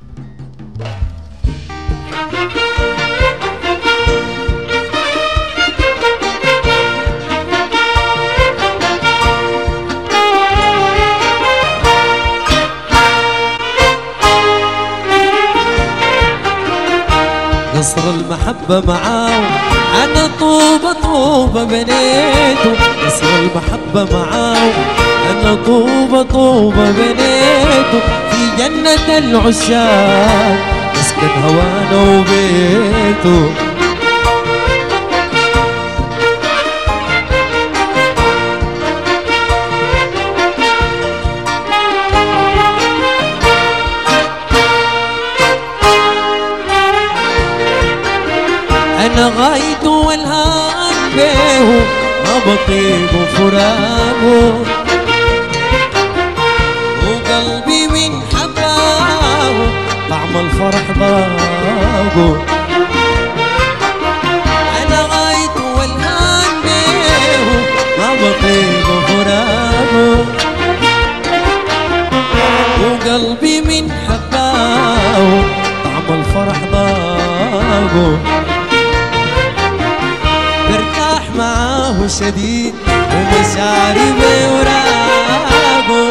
قصر المحبة معاه أنا طوبة طوبة بنيته. قصر المحبة معاه أنا طوبة طوبة بنيته. في جنة العشاق مسكن هوانا وبيته. أنا غايته والهان بيه ما بطيق فراقه. وقلبي من حباه طعم الفرح ضاقه. أنا غايته والهان بيه ما بطيق فراقه. وقلبي من حباه طعم الفرح ضاقه. برتاح معاه شديد ومشاعري بوراقه.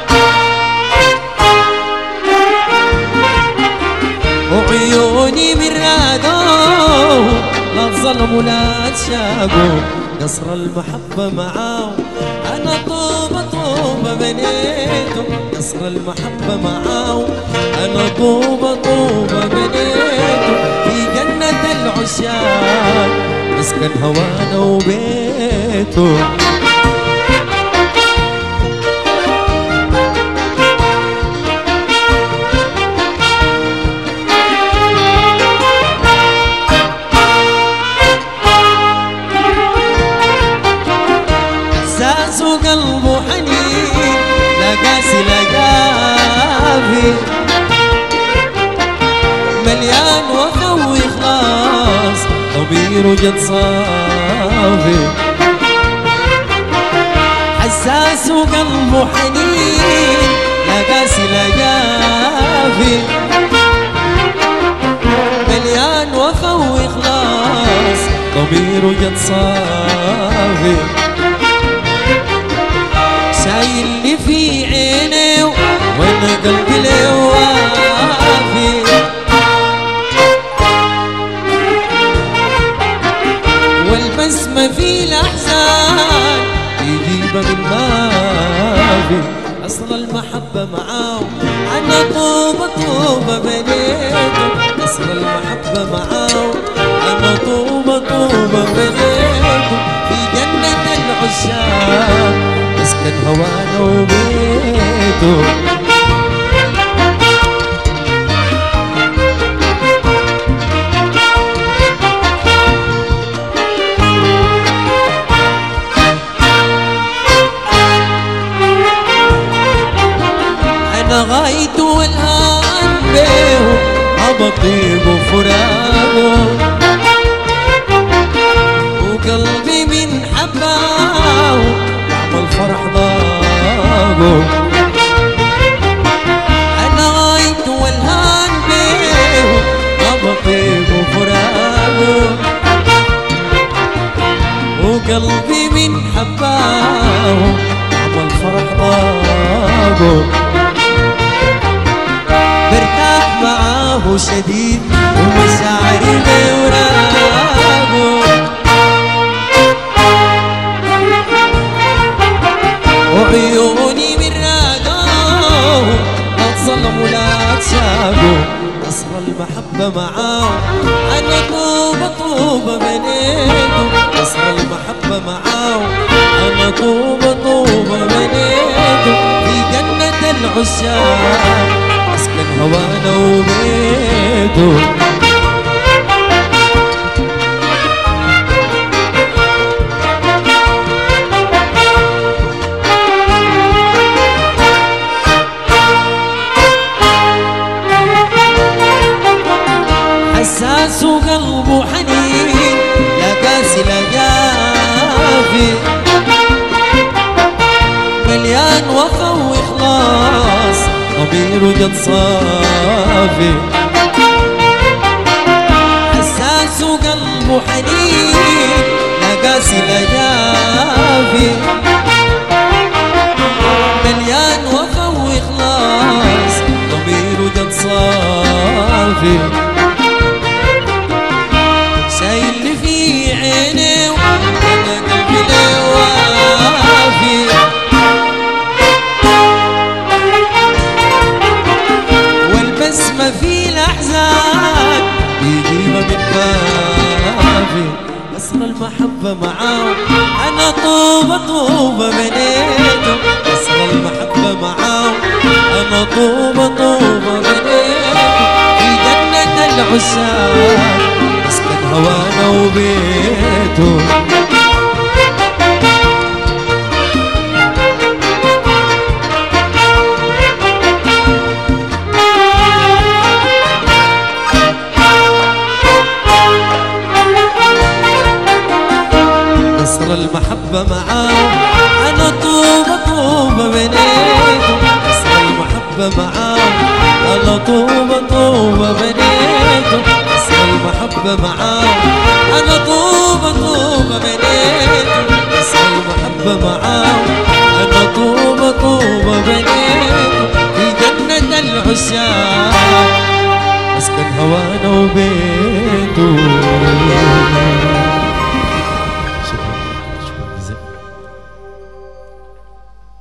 وعيوني من راقه لا ظلم ولا تشاقه. قصر المحبة معاه أنا طوبة طوبة بنيته. قصر المحبة معاه أنا طوبة طوبة بنيته. في جنة العشاق مسكن هوانا وبيته. احساسه قلبه حنين لا قاسي لا جافي. مليان وفا وإخلاص ضميره جد صافي. حساس وقلبه حنين لا قاسي لا جافي. مليان وفا وإخلاص ضميره جد صافي. شايلني في عيني وانا قلبي له وافي. والبسمة في الأحزان يجيبها من مافي. أصل المحبة معاه أنا طوبة طوبة بنيته. أصل المحبة معاه أنا طوبة طوبة بنيته. في جنة العشاق مسكن هوانا وبيته. أنا غايته والهان بيه ما بطيق فراقه. وقلبي من حباه طعم الفرح ضاقه. أنا غايته والهان بيه ما بطيق فراقه. وقلبي من حباه طعم الفرح ضاقه. برتاح معاه شديد ومشاعري بوراقه. وعيوني من راقه لا تظلم ولا تشاقه. قصر المحبة معاه أنا طوبة طوبة بنيته. قصر المحبة معاه أنا طوبة طوبة بنيته. في جنة العشاق مسكن هوانا وبيته. حساس وقلبه حنين لا قاسي لا جافي. مليان وفا وإخلاص ضميره جد صافي. صافي حساس وقلبه حنين لا قاسي لا جافي مليان وفا وإخلاص ضميره جد صافي شايل اللي في عيني وانا قلبي له وافي والبسمة في الأحزان يجيبها من بابي أسر المحبة معاه أنا طوبة طوبة بنيته أسر المحبة معاه أنا طوبة طوبة بنيته في جنة العشاق مسكن هوانا وبيته أسر المحبة معاه أنا طوبة طوبة بنيته أسر المحبة معاه أنا طوبة طوبة بنيته أسر المحبة معاه أنا طوبة طوبة بنيته أسر المحبة معاه أنا طوبة طوبة بنيته في جنة العشاق مسكن هوانا وبيته